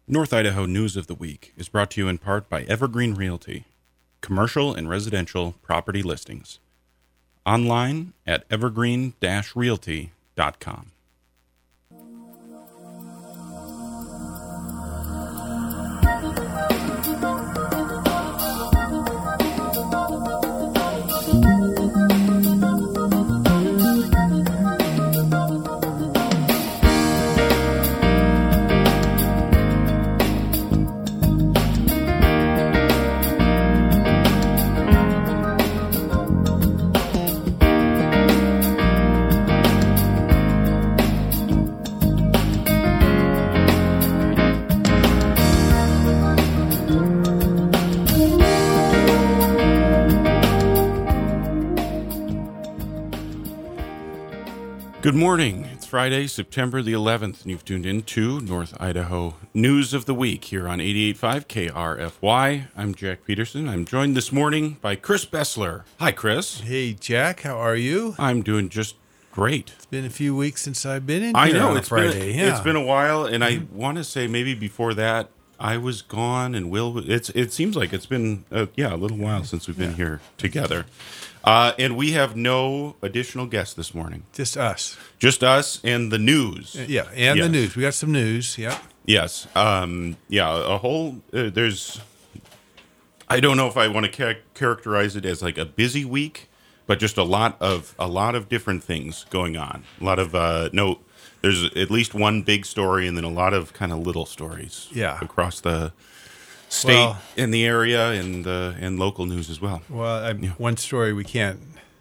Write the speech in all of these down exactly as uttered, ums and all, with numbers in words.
North Idaho News of the Week is brought to you in part by Evergreen Realty, commercial and residential property listings. Online at evergreen dash realty dot com. Good morning. It's Friday, September the eleventh, and you've tuned in to North Idaho News of the Week here on eighty-eight point five K R F Y. I'm Jack Peterson. I'm joined this morning by Chris Bessler. Hi, Chris. Hey, Jack. How are you? I'm doing just great. It's been a few weeks since I've been in here I know, on it's Friday. Been a, yeah. It's been a while, and I want to say maybe before that I was gone, and Will. It's it seems like it's been uh, yeah a little while since we've been yeah. here together. Uh, and we have no additional guests this morning. Just us. Just us and the news. Yeah, and yes. the news. We got some news, yeah. Yes. Um, yeah, a whole, uh, there's, I don't know if I want to char- characterize it as like a busy week, but just a lot of, a lot of different things going on. A lot of, uh, no, there's at least one big story and then a lot of kind of little stories. Yeah. Across the state well, and the area and uh, and local news as well. Well, I, yeah. one story we can't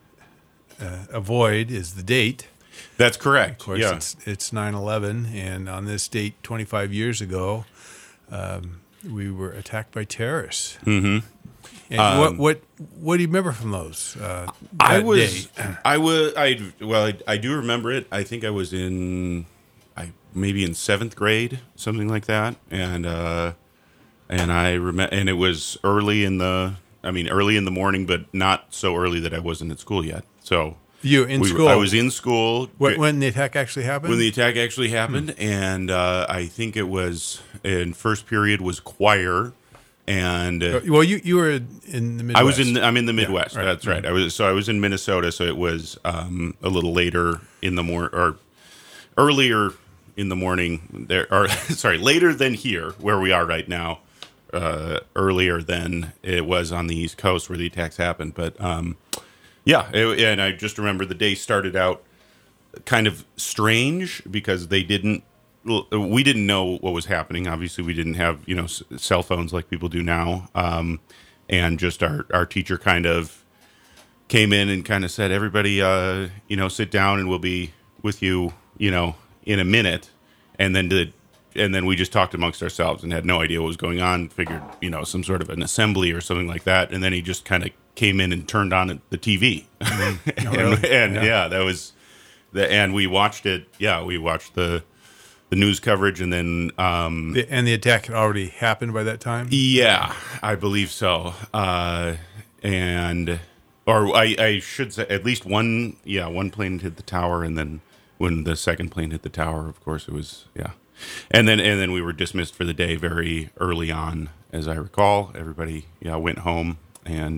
uh, avoid is the date. That's correct. Of course, yeah. it's, it's nine eleven, and on this date twenty-five years ago, um, we were attacked by terrorists. Mm-hmm. And um, what what what do you remember from those? Uh, I was, day? I was, I well, I, I do remember it. I think I was in, I maybe in seventh grade, something like that, and. Uh, And I remember, and it was early in the, I mean, early in the morning, but not so early that I wasn't at school yet. So you were in we, school? I was in school when, when the attack actually happened. When the attack actually happened, hmm. and uh, I think it was in first period was choir, and uh, well, you you were in the Midwest. I was in, the, I'm in the Midwest. Yeah, right. That's right. I was so I was in Minnesota, so it was um, a little later in the mor or earlier in the morning there, or sorry, later than here where we are right now. Uh, earlier than it was on the East Coast where the attacks happened. But um, yeah, it, and I just remember the day started out kind of strange because they didn't, we didn't know what was happening. Obviously, we didn't have, you know, cell phones like people do now. Um, and just our, our teacher kind of came in and kind of said, everybody, uh, you know, sit down and we'll be with you, you know, in a minute. And then did And then we just talked amongst ourselves and had no idea what was going on. Figured, you know, some sort of an assembly or something like that. And then he just kind of came in and turned on the T V. Mm-hmm. and, oh, really? and yeah. yeah, that was the. And we watched it. Yeah, we watched the the news coverage, and then um, the, and the attack had already happened by that time. Yeah, I believe so. Uh, and or I, I should say at least one. Yeah, one plane hit the tower, and then when the second plane hit the tower, of course, it was yeah. And then and then we were dismissed for the day very early on, as I recall. Everybody, yeah, went home, and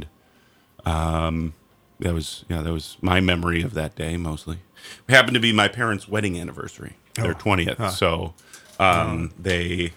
um, that was yeah, that was my memory of that day mostly. It happened to be my parents' wedding anniversary, their twentieth. Huh. So um, oh. they,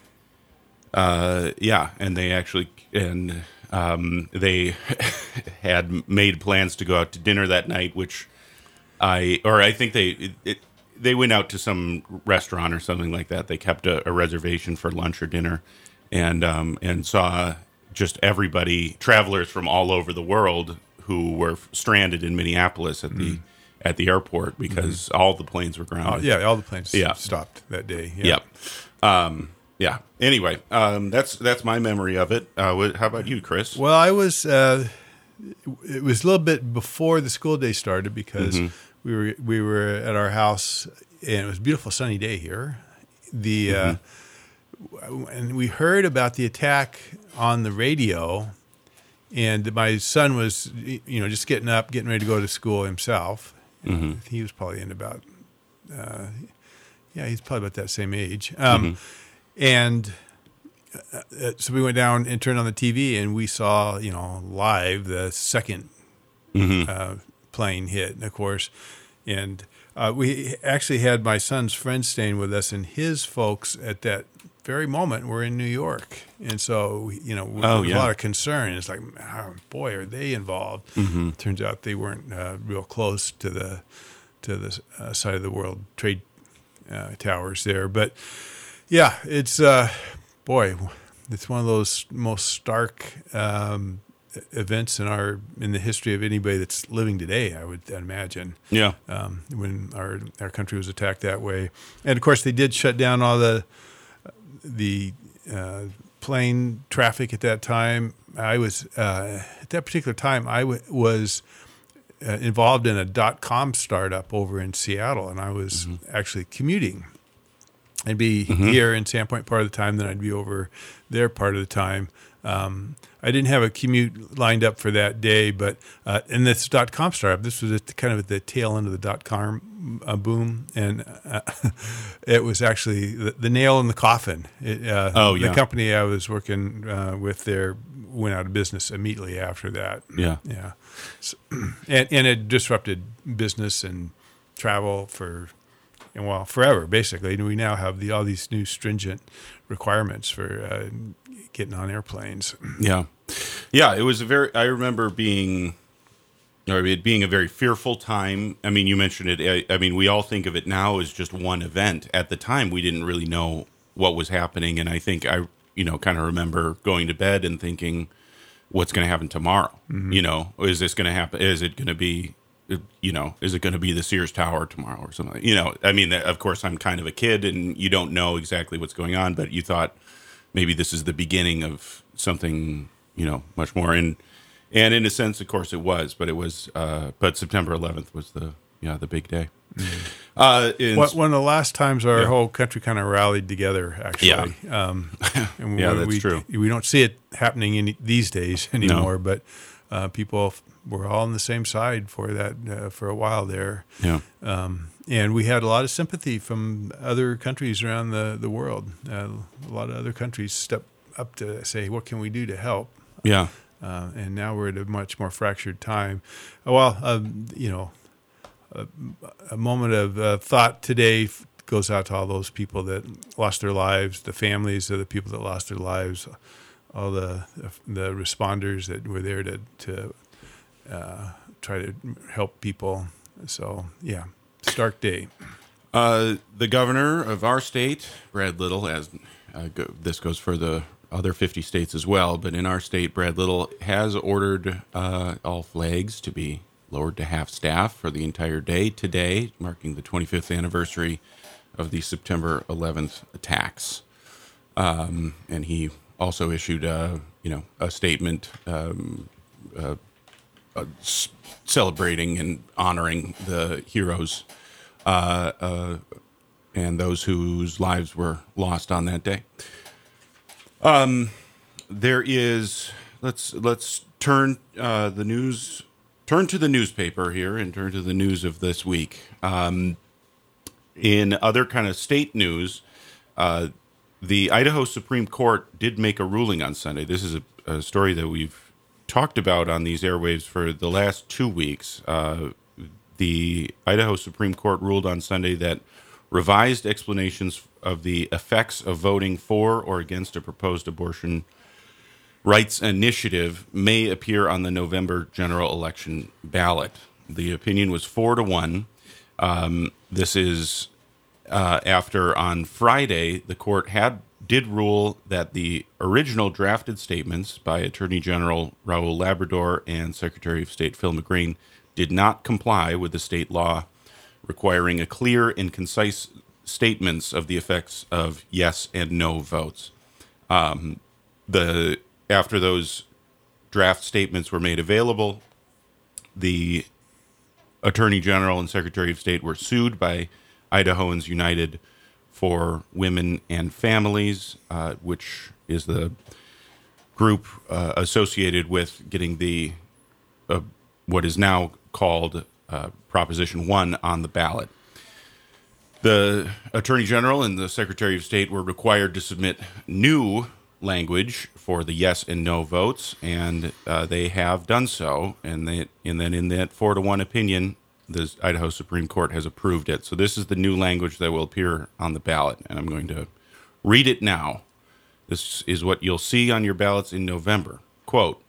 uh, yeah, and they actually and um, they had made plans to go out to dinner that night, which I or I think they. It, it, They went out to some restaurant or something like that. They kept a, a reservation for lunch or dinner, and um, and saw just everybody, travelers from all over the world, who were stranded in Minneapolis at the mm. at the airport because mm-hmm. all the planes were grounded. Oh, yeah, all the planes yeah. stopped that day. Yeah, yep. um, yeah. Anyway, um, that's that's my memory of it. Uh, what, how about you, Chris? Well, I was. Uh, it was a little bit before the school day started because. Mm-hmm. We were we were at our house, and it was a beautiful sunny day here. The mm-hmm. uh, and we heard about the attack on the radio, and my son was you know just getting up, getting ready to go to school himself. Mm-hmm. He was probably in about uh, yeah, he's probably about that same age. Um, mm-hmm. And uh, so we went down and turned on the T V, and we saw, you know, live the second Mm-hmm. uh, plane hit, and of course, and uh, we actually had my son's friends staying with us, and his folks at that very moment were in New York, and so you know, Oh, there was yeah. a lot of concern. It's like, oh, boy, are they involved? Mm-hmm. Turns out they weren't uh, real close to the to the uh, side of the World Trade uh, Towers there, but yeah, it's uh, boy, it's one of those most stark um, events in our in the history of anybody that's living today, I would imagine. Yeah. Um, when our our country was attacked that way, and of course they did shut down all the the uh, plane traffic at that time. I was uh, at that particular time I w- was uh, involved in a dot com startup over in Seattle, and I was mm-hmm. actually commuting. I'd be mm-hmm. here in Sandpoint part of the time, then I'd be over there part of the time. Um, I didn't have a commute lined up for that day, but uh, in this dot com startup, this was at the, kind of at the tail end of the dot com uh, boom, and uh, it was actually the, the nail in the coffin. It, uh, oh yeah, the company I was working uh, with there went out of business immediately after that. Yeah, yeah, so, and and it disrupted business and travel for. And well, forever, basically. And we now have the all these new stringent requirements for uh, getting on airplanes. Yeah, yeah. It was a very. I remember being, or it being a very fearful time. I mean, you mentioned it. I, I mean, we all think of it now as just one event. At the time, we didn't really know what was happening, and I think I, you know, kind of remember going to bed and thinking, "What's going to happen tomorrow? Mm-hmm. You know, is this going to happen? Is it going to be?" You know, is it going to be the Sears Tower tomorrow or something? You know, I mean, of course, I'm kind of a kid and you don't know exactly what's going on, but you thought maybe this is the beginning of something, you know, much more. And and in a sense, of course, it was, but it was, uh, but September eleventh was the, yeah, the big day. Mm-hmm. Uh, in, one, one of the last times our yeah. whole country kind of rallied together, actually. Yeah, um, and yeah, we, that's we, true. We don't see it happening in these days anymore, No. but uh, people were all on the same side for that uh, for a while there. Yeah. Um, and we had a lot of sympathy from other countries around the, the world. Uh, a lot of other countries stepped up to say, what can we do to help? Yeah. Uh, and now we're at a much more fractured time. Well, um, you know, a, a moment of uh, thought today f- goes out to all those people that lost their lives, the families of the people that lost their lives, all the the responders that were there to to uh, try to help people. So, yeah, stark day. Uh, the governor of our state, Brad Little, as uh, go, this goes for the other fifty states as well, but in our state, Brad Little has ordered uh, all flags to be lowered to half staff for the entire day today, marking the twenty-fifth anniversary of the September eleventh attacks. Um, and he also issued a, you know, a statement um, uh, uh, s- celebrating and honoring the heroes uh, uh, and those whose lives were lost on that day. Um, there is let's let's turn uh, the news turn to the newspaper here and turn to the news of this week. Um, in other kind of state news, uh, the Idaho Supreme Court did make a ruling on Sunday. This is a, a story that we've talked about on these airwaves for the last two weeks. Uh, the Idaho Supreme Court ruled on Sunday that revised explanations of the effects of voting for or against a proposed abortion rights initiative may appear on the November general election ballot. The opinion was four to one. Um, this is uh, after on Friday the court had did rule that the original drafted statements by Attorney General Raul Labrador and Secretary of State Phil McGreen did not comply with the state law requiring a clear and concise statements of the effects of yes and no votes. Um, the after those draft statements were made available, the Attorney General and Secretary of State were sued by Idahoans United for Women and Families, uh, which is the group uh, associated with getting the uh, what is now called uh, Proposition one on the ballot. The Attorney General and the Secretary of State were required to submit new language for the yes and no votes, and uh, they have done so. And, they, and then in that four to one opinion, the Idaho Supreme Court has approved it. So this is the new language that will appear on the ballot, and I'm going to read it now. This is what you'll see on your ballots in November. Quote,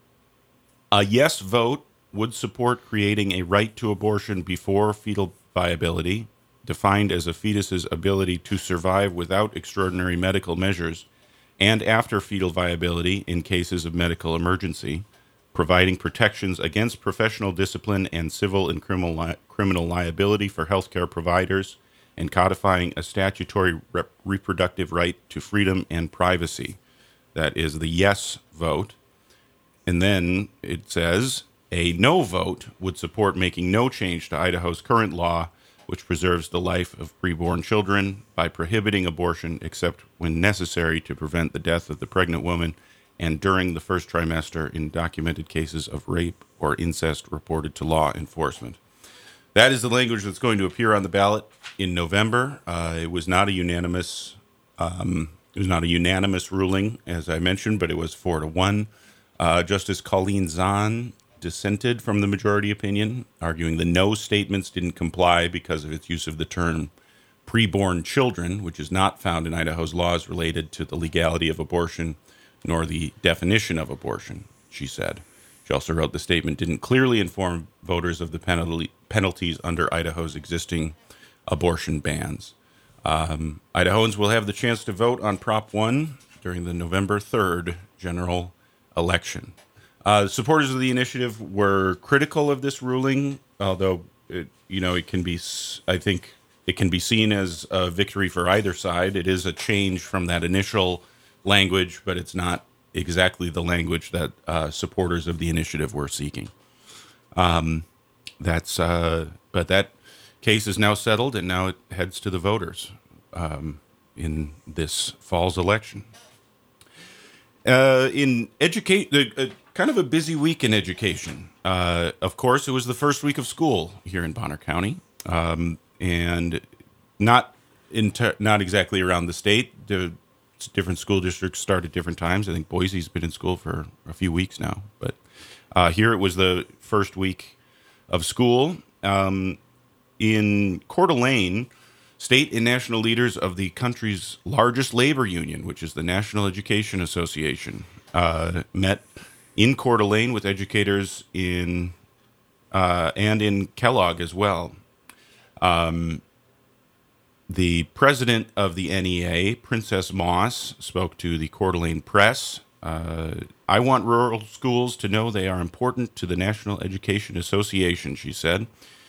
a yes vote would support creating a right to abortion before fetal viability, defined as a fetus's ability to survive without extraordinary medical measures, and after fetal viability in cases of medical emergency, providing protections against professional discipline and civil and criminal, li- criminal liability for healthcare providers, and codifying a statutory rep- reproductive right to freedom and privacy. That is the yes vote. And then it says, a no vote would support making no change to Idaho's current law, which preserves the life of preborn children by prohibiting abortion except when necessary to prevent the death of the pregnant woman and during the first trimester in documented cases of rape or incest reported to law enforcement. That is the language that's going to appear on the ballot in November. Uh, it was not a unanimous, um, it was not a unanimous ruling, as I mentioned, but it was four to one. Uh, Justice Colleen Zahn dissented from the majority opinion, arguing the no statements didn't comply because of its use of the term preborn children, which is not found in Idaho's laws related to the legality of abortion nor the definition of abortion, she said. She also wrote the statement didn't clearly inform voters of the penalty, penalties under Idaho's existing abortion bans. Um, Idahoans will have the chance to vote on Prop one during the November third general election. Uh, supporters of the initiative were critical of this ruling, although, it, you know, it can be, I think, it can be seen as a victory for either side. It is a change from that initial language, but it's not exactly the language that uh, supporters of the initiative were seeking. Um, that's, uh, but that case is now settled, and now it heads to the voters um, in this fall's election. Uh, in educate, uh, kind of a busy week in education. Uh, of course, it was the first week of school here in Bonner County, um, and not in ter- not exactly around the state. The different school districts start at different times. I think Boise's been in school for a few weeks now, but uh, here it was the first week of school. Um, in Coeur d'Alene, state and national leaders of the country's largest labor union, which is the National Education Association, uh, met in Coeur d'Alene with educators in uh, and in Kellogg as well. Um, the president of the N E A, Princess Moss, spoke to the Coeur d'Alene Press. Uh, I want rural schools to know they are important to the National Education Association, she said.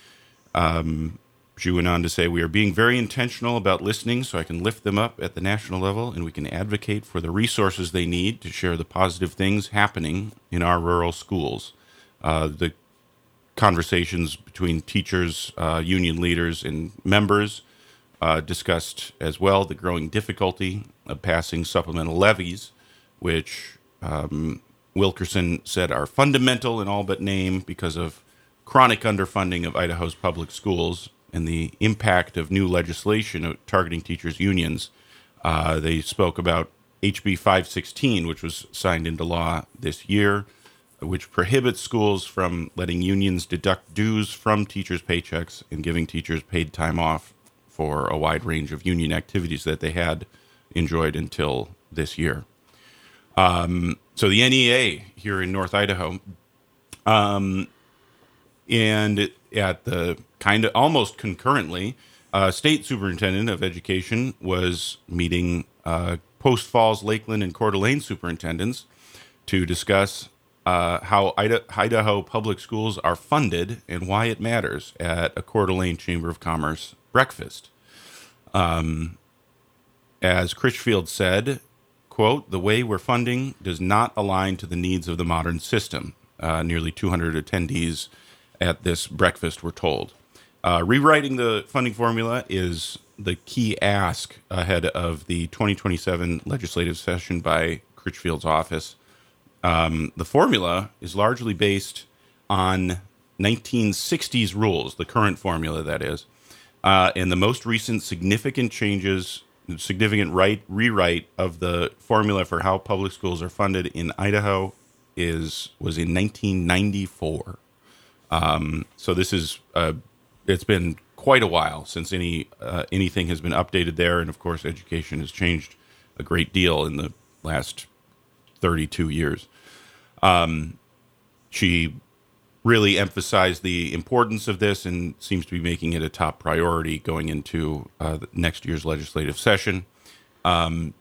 Um, She went on to say, we are being very intentional about listening so I can lift them up at the national level and we can advocate for the resources they need to share the positive things happening in our rural schools. Uh, the conversations between teachers, uh, union leaders, and members uh, discussed as well the growing difficulty of passing supplemental levies, which um, Wilkerson said are fundamental in all but name because of chronic underfunding of Idaho's public schools and the impact of new legislation targeting teachers' unions. Uh, they spoke about H B five sixteen, which was signed into law this year, which prohibits schools from letting unions deduct dues from teachers' paychecks and giving teachers paid time off for a wide range of union activities that they had enjoyed until this year. Um, so the N E A here in North Idaho, um, and at the kind of almost concurrently, uh, State Superintendent of Education was meeting uh, Post Falls, Lakeland, and Coeur d'Alene superintendents to discuss uh, how Ida- Idaho public schools are funded and why it matters at a Coeur d'Alene Chamber of Commerce breakfast. Um, as Critchfield said, quote, the way we're funding does not align to the needs of the modern system. Uh, nearly two hundred attendees at this breakfast were told. Uh, rewriting the funding formula is the key ask ahead of the twenty twenty-seven legislative session by Critchfield's office. Um, the formula is largely based on nineteen sixties rules, the current formula that is, uh, and the most recent significant changes significant right rewrite of the formula for how public schools are funded in Idaho is was in nineteen ninety-four. Um, so this is uh, it's been quite a while since any uh, anything has been updated there, and of course, education has changed a great deal in the last thirty-two years. Um, she really emphasized the importance of this and seems to be making it a top priority going into uh, next year's legislative session. Um,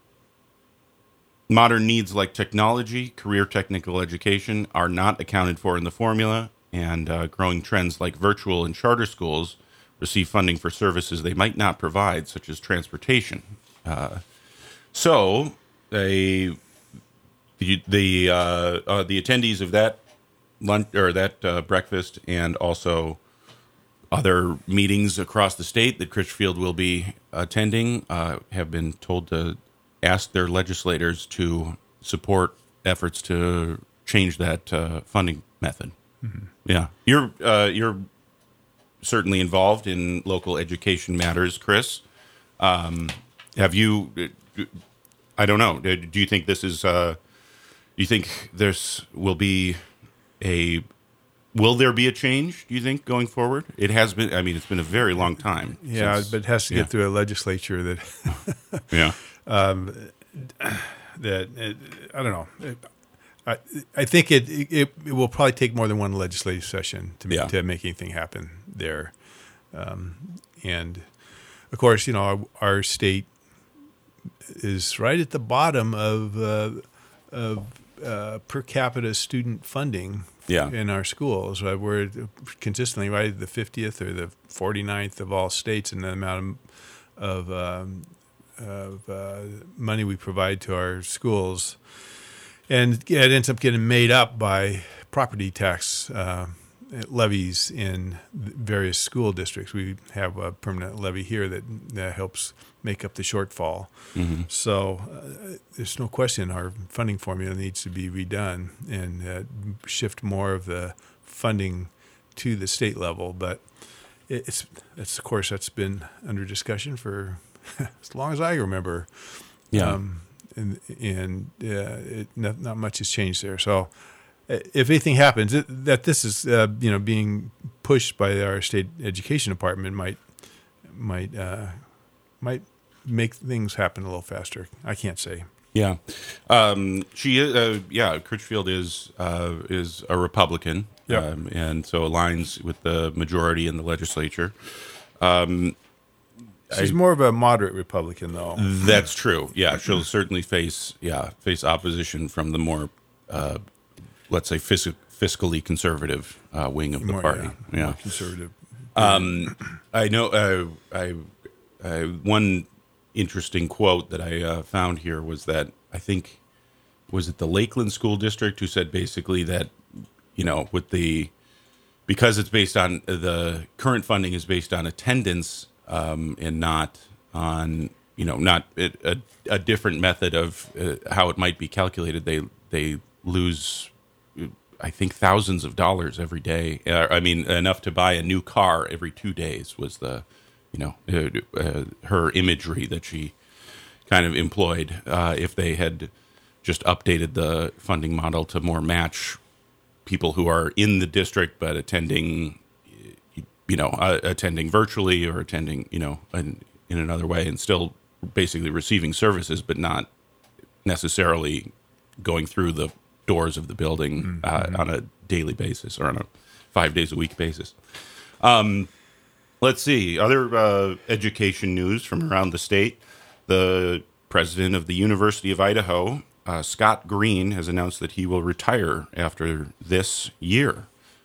modern needs like technology, career technical education are not accounted for in the formula, and uh, growing trends like virtual and charter schools receive funding for services they might not provide, such as transportation. Uh, so, they, the the, uh, uh, the attendees of that lunch or that uh, breakfast, and also other meetings across the state that Critchfield will be attending, uh, have been told to ask their legislators to support efforts to change that uh, funding method. Mm-hmm. Yeah, you're uh, you're certainly involved in local education matters, Chris. Um, have you? I don't know. Do you think this is? Uh, do you think this will be a? Will there be a change? Do you think going forward? It has been. I mean, it's been a very long time. Yeah, since, but it has to get yeah. through a legislature that. yeah. Um, that it, I don't know. It, I I think it, it it will probably take more than one legislative session to yeah. to make anything happen there, um, and of course, you know, our, our state is right at the bottom of uh, of uh, per capita student funding yeah. in our schools. Right? We're consistently right at the fiftieth or the forty-ninth of all states in the amount of, of um, of uh, money we provide to our schools, and it ends up getting made up by property tax uh, levies in various school districts. We have a permanent levy here that, that helps make up the shortfall. Mm-hmm. So uh, there's no question our funding formula needs to be redone and uh, shift more of the funding to the state level. But it's, it's of course, that's been under discussion for as long as I remember. Yeah. Um, and and uh, it, not, not much has changed there. So if anything happens, it, that this is uh, you know being pushed by our state education department might might uh, might make things happen a little faster. I can't say. Yeah, um, she is. Uh, yeah, Critchfield is uh, is a Republican, yep. um, and so aligns with the majority in the legislature. Um, She's I, more of a moderate Republican, though. That's true. Yeah, she'll certainly face yeah face opposition from the more uh, let's say fisc- fiscally conservative uh, wing of the more, party. Yeah, yeah. More conservative. Um, I know. Uh, I, I one interesting quote that I uh, found here was that I think was it the Lakeland School District who said basically that you know with the because it's based on the current funding is based on attendance. Um, and not on, you know, not a, a, a different method of uh, how it might be calculated. They they lose, I think, thousands of dollars every day. Uh, I mean, enough to buy a new car every two days was the, you know, uh, uh, her imagery that she kind of employed. Uh, if they had just updated the funding model to more match people who are in the district but attending. You know, uh, attending virtually or attending, you know, in, in another way and still basically receiving services, but not necessarily going through the doors of the building mm-hmm. uh, on a daily basis or on a five days a week basis. Um, let's see. Other uh, education news from around the state. The president of the University of Idaho, uh, Scott Green, has announced that he will retire after this year.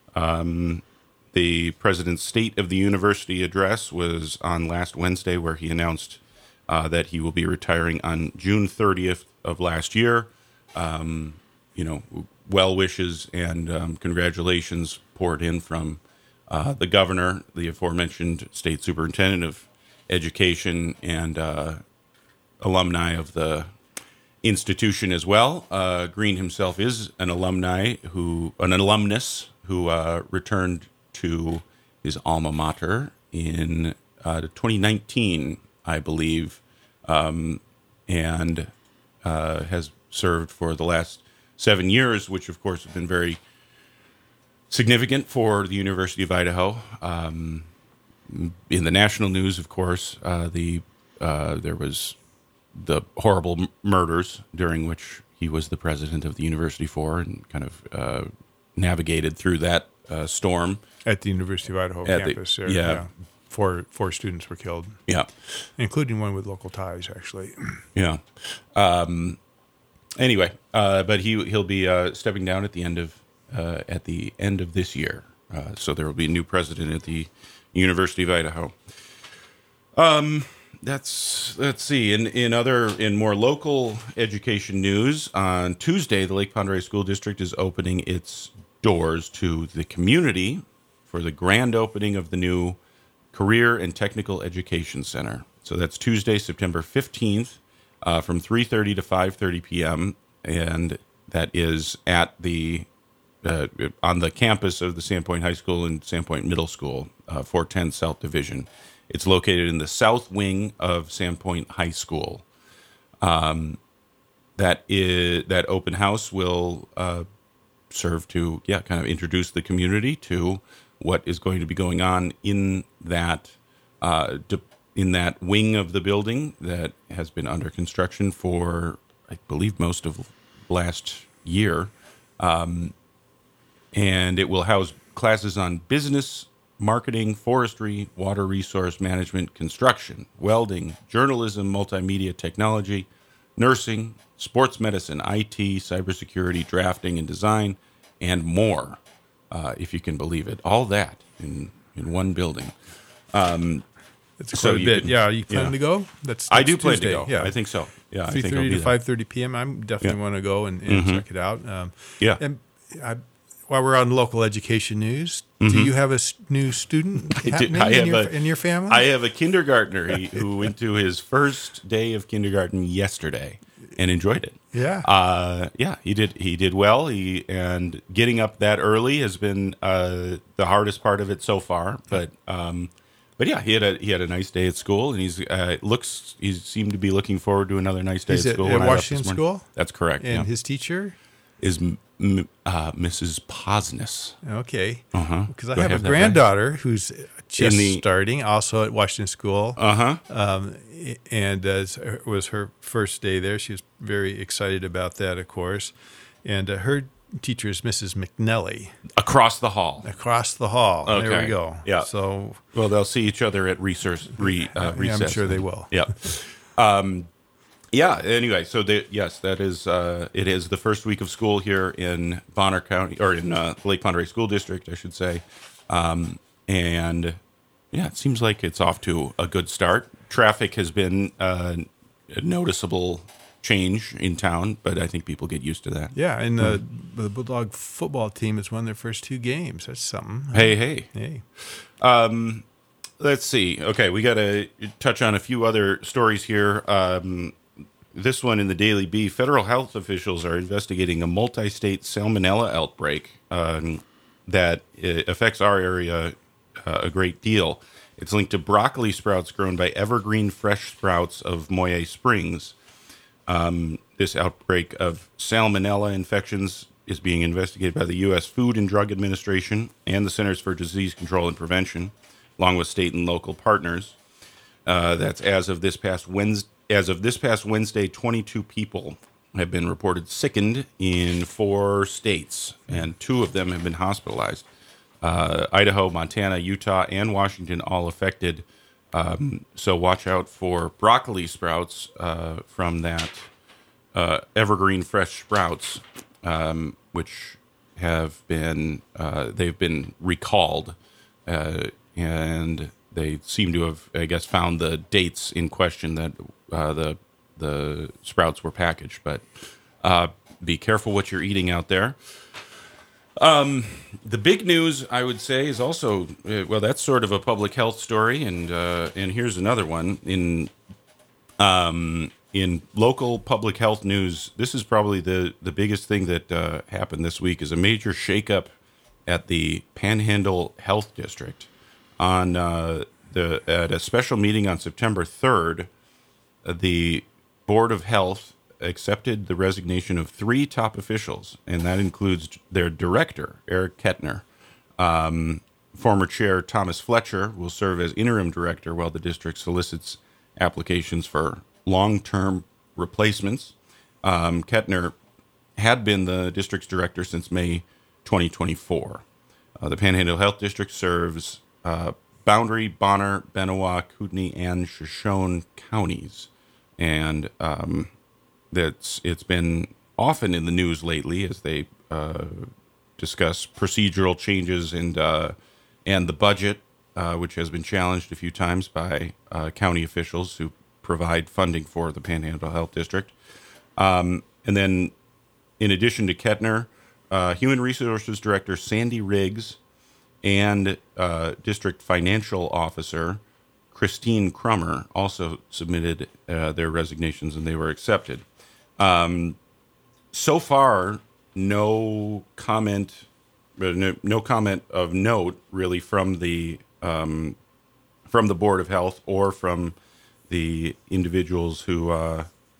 Um The president's State of the University address was on last Wednesday, where he announced uh, that he will be retiring on June thirtieth of last year. Um, you know, well wishes and um, congratulations poured in from uh, the governor, the aforementioned state superintendent of education, and uh, alumni of the institution as well. Uh, Green himself is an alumni who, an alumnus who uh, returned to his alma mater in uh, twenty nineteen, I believe, um, and uh, has served for the last seven years, which of course have been very significant for the University of Idaho. Um, in the national news, of course, uh, the uh, there was the horrible m- murders during which he was the president of the university for, and kind of uh, navigated through that uh, storm At the University of Idaho At the- campus. there, yeah. Four, four students were killed, Yeah, including one with local ties, actually. yeah. Um, anyway, uh, but he he'll be uh, stepping down at the end of uh, at the end of this year. Uh, so there will be a new president at the University of Idaho. Um, that's let's see. In in other in more local education news, on Tuesday, the Lake Pend Oreille School District is opening its doors to the community for the grand opening of the new Career and Technical Education Center. So that's Tuesday, September fifteenth, uh, from three thirty to five thirty p.m. And that is at the uh, on the campus of the Sandpoint High School and Sandpoint Middle School, uh, four ten South Division. It's located in the south wing of Sandpoint High School. Um, that is that open house will uh, serve to yeah kind of introduce the community to what is going to be going on in that uh, de- in that wing of the building that has been under construction for, I believe, most of last year. Um, and it will house classes on business, marketing, forestry, water resource management, construction, welding, journalism, multimedia technology, nursing, sports medicine, I T, cybersecurity, drafting and design, and more. Uh, if you can believe it, all that in, in one building. Um, It's quite So a you bit. can- yeah, you plan yeah. to go? That's, I that's do plan Tuesday. to go. Yeah, I think so. Yeah, I three think I'll thirty be to there. five thirty p.m. I'm definitely Yeah. want to go and, and Mhm. check it out. Um, Yeah. And I, while we're on local education news, do you have a s- new student Mm-hmm. do. happening I in, have your, a- in your family? I have a kindergartner he, who went to his first day of kindergarten yesterday and enjoyed it. yeah. Uh, yeah, he did. He did well. He and getting up that early has been uh, the hardest part of it so far. But um, but yeah, he had a he had a nice day at school, and he's uh, looks he seemed to be looking forward to another nice day He's at at- school. at when I left Washington this morning. School? That's correct. and yeah. his teacher? Is m- m- uh, Missus Posness. Okay. Uh-huh. Because I Do I have, have a that right? granddaughter who's just the- starting, also at Washington School. Uh huh. Um, and uh, it was her first day there. She was very excited about that, of course. And uh, her teacher is Missus McNelly Across the hall. across the hall. There Okay. we go. Yeah. So Well, they'll see each other at resource, re, uh, yeah, recess. I'm sure they will. Yeah. Um, yeah. Anyway, so they, yes, that is uh, it is the first week of school here in Bonner County, or in uh, Lake Pend Oreille School District, I should say. Um, and yeah, it seems like it's off to a good start. Traffic has been uh, a noticeable change in town, but I think people get used to that. Yeah, and the, the Bulldog football team has won their first two games. That's something. Hey, hey. Hey. Let's see. Okay, we got to touch on a few other stories here. Um, this one in the Daily Bee, federal health officials are investigating a multi-state salmonella outbreak um, that uh, affects our area uh, a great deal. It's linked to broccoli sprouts grown by Evergreen Fresh Sprouts of Moyer Springs. Um, this outbreak of salmonella infections is being investigated by the U S Food and Drug Administration and the Centers for Disease Control and Prevention, along with state and local partners. Uh, that's as of this past Wednesday. As of this past Wednesday, twenty-two people have been reported sickened in four states, and two of them have been hospitalized. Uh, Idaho, Montana, Utah, and Washington all affected. Um, so watch out for broccoli sprouts uh, from that uh, Evergreen Fresh Sprouts, um, which have been uh, they've been recalled, uh, and they seem to have, I guess, found the dates in question that uh, the the sprouts were packaged. But uh, be careful what you're eating out there. Um, the big news, I would say, is also uh, well, that's sort of a public health story, and uh, and here's another one in um, in local public health news. This is probably the the biggest thing that uh, happened this week is a major shakeup at the Panhandle Health District on uh, the at a special meeting on September third. the Board of Health accepted the resignation of three top officials, and that includes their director, Eric Kettner. Um, former chair Thomas Fletcher will serve as interim director while the district solicits applications for long-term replacements. Um, Kettner had been the district's director since May twenty twenty-four. Uh, the Panhandle Health District serves uh, Boundary, Bonner, Benewah, Kootenai, and Shoshone counties. And um, that's it's been often in the news lately as they uh, discuss procedural changes and uh, and the budget, uh, which has been challenged a few times by uh, county officials who provide funding for the Panhandle Health District. Um, and then, in addition to Kettner, uh, Human Resources Director Sandy Riggs and uh, District Financial Officer Christine Crummer also submitted uh, their resignations, and they were accepted. Um, so far, no comment, no, no comment of note really from the um, from the Board of Health or from the individuals who uh,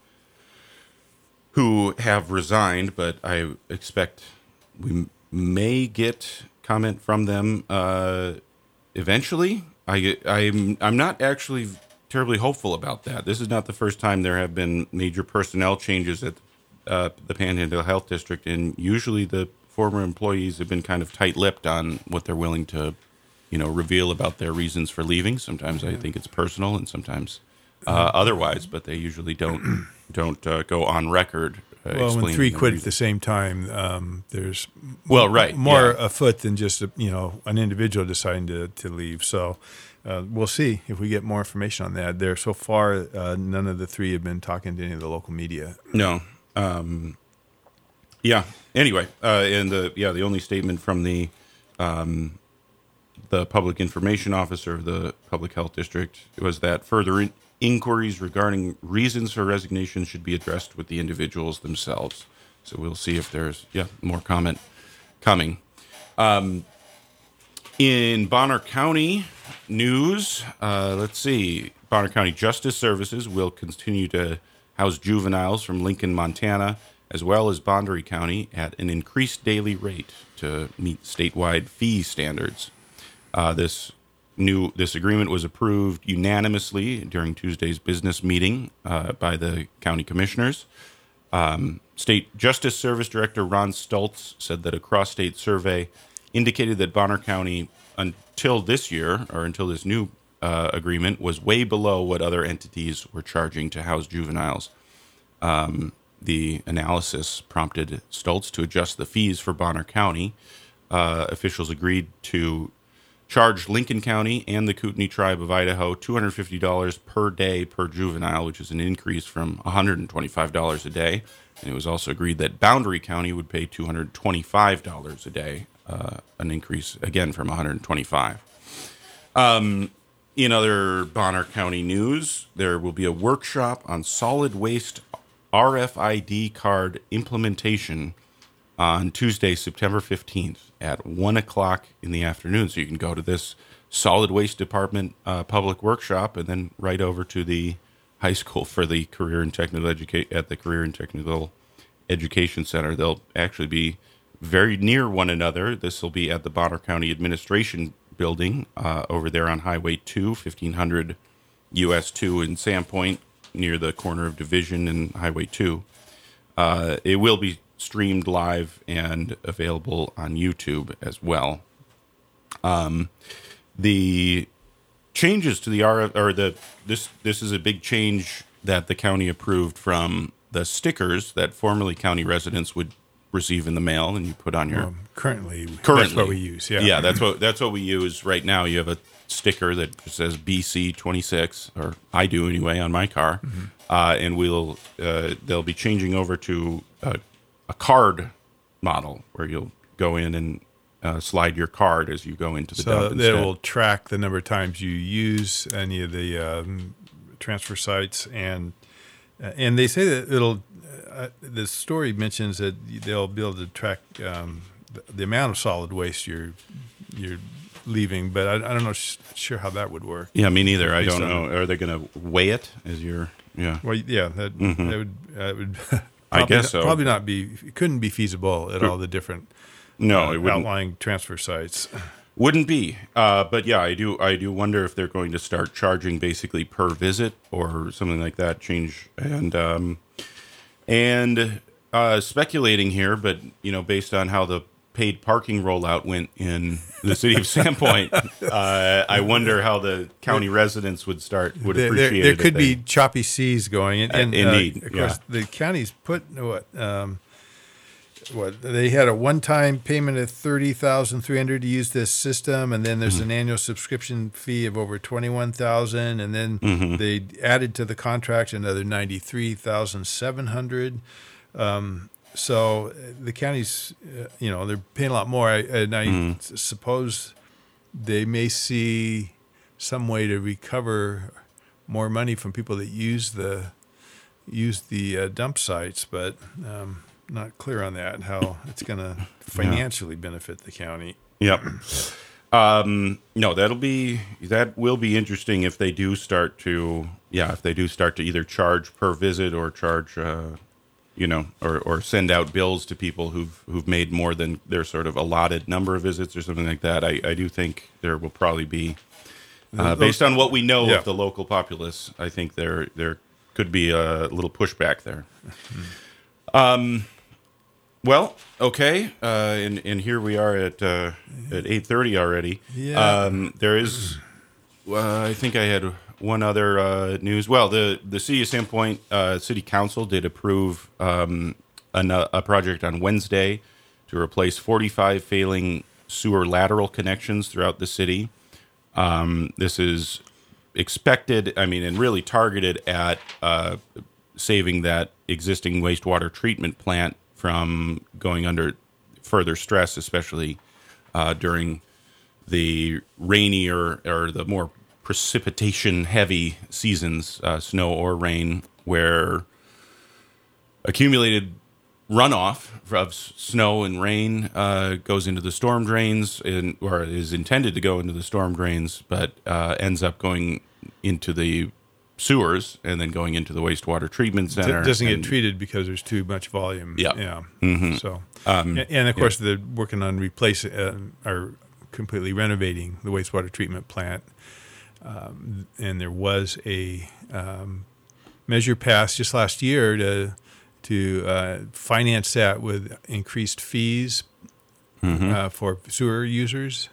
who have resigned. But I expect we may get comment from them uh, eventually. I, I'm I'm not actually terribly hopeful about that. This is not the first time there have been major personnel changes at uh, the Panhandle Health District, and usually the former employees have been kind of tight-lipped on what they're willing to, you know, reveal about their reasons for leaving. Sometimes I think it's personal, and sometimes uh, otherwise, but they usually don't don't uh, go on record. Uh, well, when three quit reason. at the same time, um, there's well, right, more yeah. afoot than just a, you know an individual deciding to, to leave. So uh, we'll see if we get more information on that. There, so far, uh, none of the three have been talking to any of the local media. No. Um, yeah. Anyway, uh, and the yeah the only statement from the um, the public information officer of the public health district was that further in- inquiries regarding reasons for resignation should be addressed with the individuals themselves. So we'll see if there's yeah more comment coming. Um, in Bonner County news, uh, let's see. Bonner County Justice Services will continue to house juveniles from Lincoln, Montana, as well as Boundary County at an increased daily rate to meet statewide fee standards. Uh, this New this agreement was approved unanimously during Tuesday's business meeting uh, by the county commissioners. Um, State Justice Service Director Ron Stultz said that a cross-state survey indicated that Bonner County, until this year or until this new uh, agreement, was way below what other entities were charging to house juveniles. Um, the analysis prompted Stultz to adjust the fees for Bonner County. Uh, officials agreed to charge Lincoln County and the Kootenai Tribe of Idaho two hundred fifty dollars per day per juvenile, which is an increase from one hundred twenty-five dollars a day. And it was also agreed that Boundary County would pay two hundred twenty-five dollars a day, uh, an increase, again, from one hundred twenty-five dollars. Um, in other Bonner County news, there will be a workshop on solid waste R F I D card implementation on Tuesday, September fifteenth at one o'clock in the afternoon. So you can go to this solid waste department uh, public workshop and then right over to the high school for the career and technical educate at the Career and Technical Education Center. They'll actually be very near one another. This will be at the Bonner County Administration Building uh, over there on Highway two, fifteen hundred U S two in Sandpoint, near the corner of Division and Highway two. Uh, it will be streamed live and available on YouTube as well. Um, the changes to the R F or the this this is a big change that the county approved from the stickers that formerly county residents would receive in the mail, and you put on your Um, currently, currently that's what we use. Yeah, yeah, that's what that's what we use right now. You have a sticker that says B C twenty-six, or I do anyway, on my car, mm-hmm. uh, and we'll uh, they'll be changing over to a, a card model where you'll go in and uh, slide your card as you go into the so dump instead. it will track the number of times you use any of the um, transfer sites, and uh, and they say that it'll. Uh, the story mentions that they'll be able to track um, the, the amount of solid waste you're you're leaving, but I, I don't know sh- sure how that would work. Yeah, me neither. I Based don't on- know. Are they going to weigh it as you're Yeah. Well, yeah, that, Mhm. that would that would I probably guess not, so. probably not be it couldn't be feasible at all the different No, uh, it wouldn't. outlying transfer sites. Wouldn't be. Uh, but yeah, I do. I do wonder if they're going to start charging basically per visit or something like that. Change and um, and uh, speculating here, but you know, based on how the paid parking rollout went in the city of Sandpoint, uh, I wonder how the county residents would start would There, appreciate there it. if could they- be choppy seas going, and, and, Uh, indeed, uh, of course, yeah. the county's put what um, what they had a one-time payment of thirty thousand three hundred to use this system, and then there's Mm-hmm. an annual subscription fee of over twenty-one thousand, and then Mm-hmm. they added to the contract another ninety-three thousand seven hundred. Um, so uh, the county's, uh, you know, they're paying a lot more, I, and I Mm-hmm. s- suppose they may see some way to recover more money from people that use the use the uh, dump sites, but um, not clear on that how it's going to financially benefit the county. Yep. Um, no, that'll be that will be interesting if they do start to yeah if they do start to either charge per visit or charge uh, you know or, or send out bills to people who've who've made more than their sort of allotted number of visits or something like that. I, I do think there will probably be uh, based on what we know Yeah. of the local populace. I think there there could be a little pushback there. Um, well, okay, uh, and and here we are at uh, at eight thirty already. Yeah. Um, there is, uh, I think I had one other uh, news. Well, the the city of Sandpoint uh, City Council did approve um, an, a project on Wednesday to replace forty-five failing sewer lateral connections throughout the city. Um, this is expected, I mean, and really targeted at uh, saving that existing wastewater treatment plant from going under further stress, especially uh, during the rainier or the more precipitation heavy seasons, uh, snow or rain, where accumulated runoff of s- snow and rain uh, goes into the storm drains, and, or is intended to go into the storm drains, but uh, ends up going into the sewers and then going into the wastewater treatment It center. doesn't and- get treated because there's too much volume. Yeah. Yeah. Mhm. So, Um, and, and of course, they're working on replacing uh, or completely renovating the wastewater treatment plant. Um, and there was a um, measure passed just last year to to uh, finance that with increased fees Mhm. uh, for sewer users.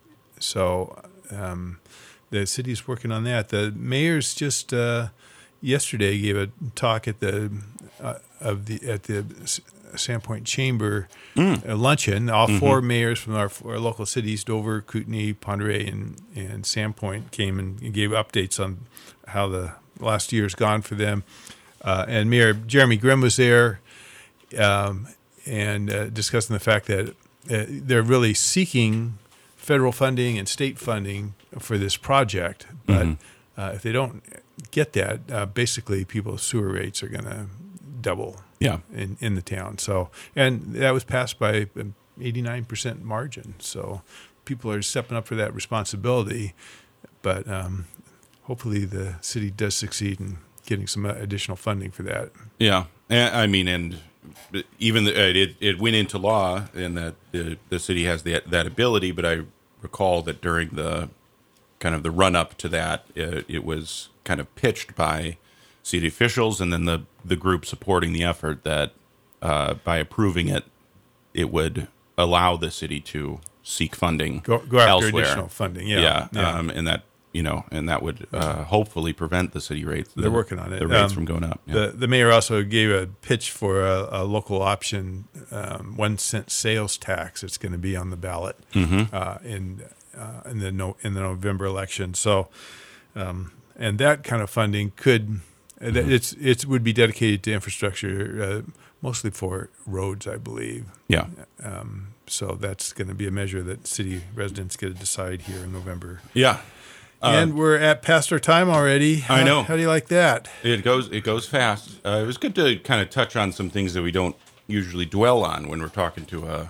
So um, the city's working on that. The mayor's just uh, yesterday gave a talk at the uh, of the at the S- Sandpoint Chamber Mm. uh, luncheon. All four mayors from our, our local cities, Dover, Kootenai, Ponderay, and and Sandpoint, came and gave updates on how the last year's gone for them. Uh, and Mayor Jeremy Grimm was there, um, and uh, discussing the fact that uh, they're really seeking federal funding and state funding for this project. But Mhm. uh, if they don't get that, uh, basically people's sewer rates are going to double Yeah. in, in the town. So, and that was passed by an eighty-nine percent margin. So people are stepping up for that responsibility. But um, hopefully the city does succeed in getting some additional funding for that. Yeah, and, I mean, and even the, uh, it it went into law, and that the the city has that that ability. But I recall that during the kind of the run up to that, it, it was kind of pitched by city officials, and then the the group supporting the effort that uh, by approving it, it would allow the city to seek funding Go, go after elsewhere. additional funding. Yeah. Yeah, yeah. Um, and that you know, and that would uh, hopefully prevent the city rates. They're the- working on it. The rates Um, from going up. Yeah. The the mayor also gave a pitch for a, a local option, um, one cent sales tax. It's going to be on the ballot Mhm. uh, in uh, in the no, in the November election. So, um, and that kind of funding could uh, that it's it would be dedicated to infrastructure, uh, mostly for roads, I believe. yeah. Um, so that's going to be a measure that city residents get to decide here in November. Yeah. Uh, and we're at past our time already. I How- know. How do you like that? It goes it goes fast. Uh, it was good to kind of touch on some things that we don't usually dwell on when we're talking to a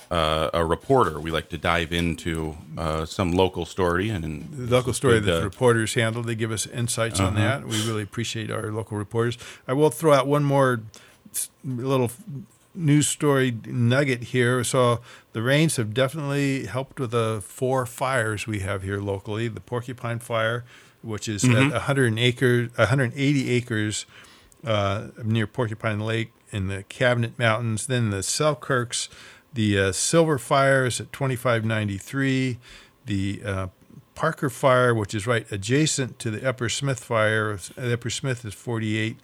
uh, a reporter. We like to dive into uh, some local story and, and the local story good, that uh, the reporters handle. They give us insights on Uh-huh. that. We really appreciate our local reporters. I will throw out one more s- little news story nugget here. So the rains have definitely helped with the four fires we have here locally. The Porcupine Fire, which is Mhm. at one hundred acres, one hundred eighty acres uh, near Porcupine Lake in the Cabinet Mountains. Then the Selkirks, the uh, Silver Fire is at twenty-five ninety-three. The uh, Parker Fire, which is right adjacent to the Upper Smith Fire. The Upper Smith is forty-eight,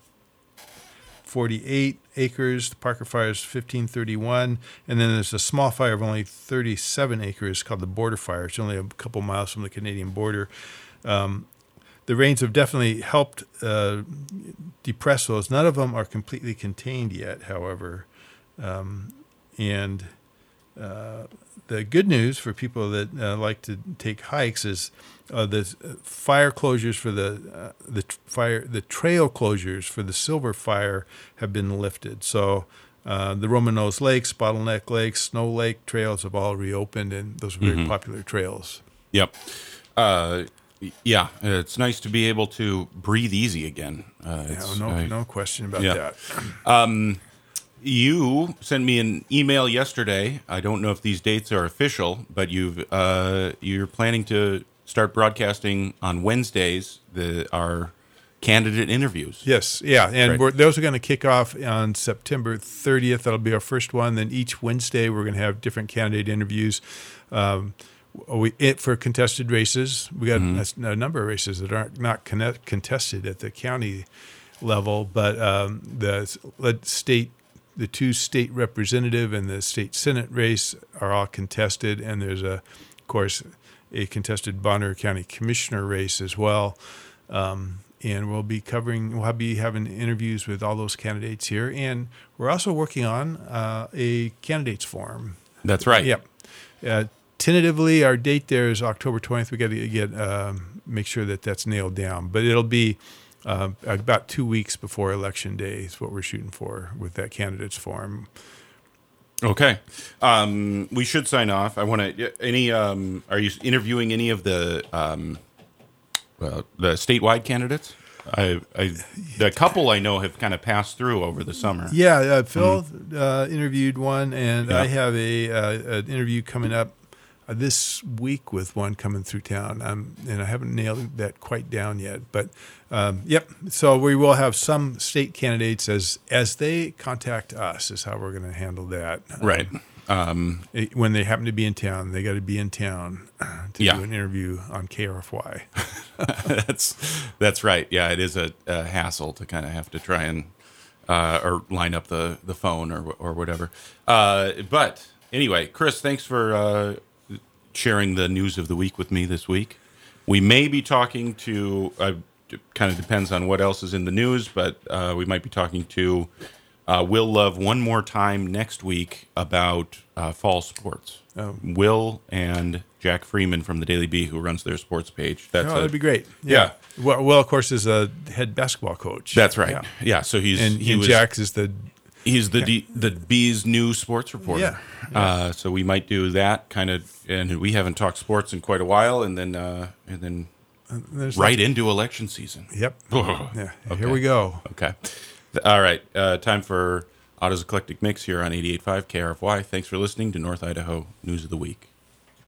forty-eight acres. The Parker Fire is fifteen thirty-one. And then there's a small fire of only thirty-seven acres called the Border Fire. It's only a couple miles from the Canadian border. Um, the rains have definitely helped uh, depress those. None of them are completely contained yet, however. Um, and uh, the good news for people that uh, like to take hikes is uh, the fire closures for the uh, the t- fire the trail closures for the Silver Fire have been lifted. So uh, the Roman Nose Lakes, Bottleneck Lakes, Snow Lake trails have all reopened, and those are very Mhm. popular trails. Yep. Uh, yeah, it's nice to be able to breathe easy again. Uh, Yeah, it's- no, I- no question about yeah. that. Um, you sent me an email yesterday. I don't know if these dates are official, but you've uh, you're planning to start broadcasting on Wednesdays the our candidate interviews. Yes, yeah, and Right. we're, those are going to kick off on September thirtieth. That'll be our first one. Then each Wednesday we're going to have different candidate interviews. Um, we it for contested races. We got Mm-hmm. a, a number of races that aren't not connect, contested at the county level, but um, the s- let state, the two state representative and the state senate race are all contested, and there's a, of course, a contested Bonner County Commissioner race as well. Um, and we'll be covering, we'll be having interviews with all those candidates here. And we're also working on uh, a candidates forum. That's right. Yep. Uh, tentatively, our date there is October twentieth. We got to get um, make sure that that's nailed down. But it'll be uh, about two weeks before Election Day is what we're shooting for with that candidates forum. Okay. Um, we should sign off. I want to. Any? Um, are you interviewing any of the um, uh, the statewide candidates? I, I, the couple I know have kind of passed through over the summer. Yeah, uh, Phil uh, interviewed one, and Yeah. I have a uh, an interview coming up uh, this week with one coming through town. Um, and I haven't nailed that quite down yet, but um, yep. So we will have some state candidates as as they contact us is how we're going to handle that. Right. Um, Um, it- when they happen to be in town, they got to be in town uh, to Yeah. do an interview on K R F Y. that's that's right. Yeah, it is a, a hassle to kind of have to try and uh, or line up the, the phone or or whatever. Uh, but anyway, Chris, thanks for uh, sharing the news of the week with me this week. We may be talking to. Uh, it kind of depends on what else is in the news, but uh, we might be talking to uh, Will Love one more time next week about uh, fall sports. Oh. Will and Jack Freeman from the Daily Bee, who runs their sports page. That's Oh, a- that'd be great. Yeah. Well, well, of course, is a head basketball coach. That's right. Yeah. Yeah. So he's And, he and was Jax is the he's the D, the Bee's new sports reporter. Yeah. Uh, so we might do that kind of, and we haven't talked sports in quite a while, and then uh, and then there's right into election season. Yep. Oh, Yeah. okay. Here we go. Okay. All right. Uh, time for Otto's Eclectic Mix here on eighty-eight point five K R F Y. Thanks for listening to North Idaho News of the Week.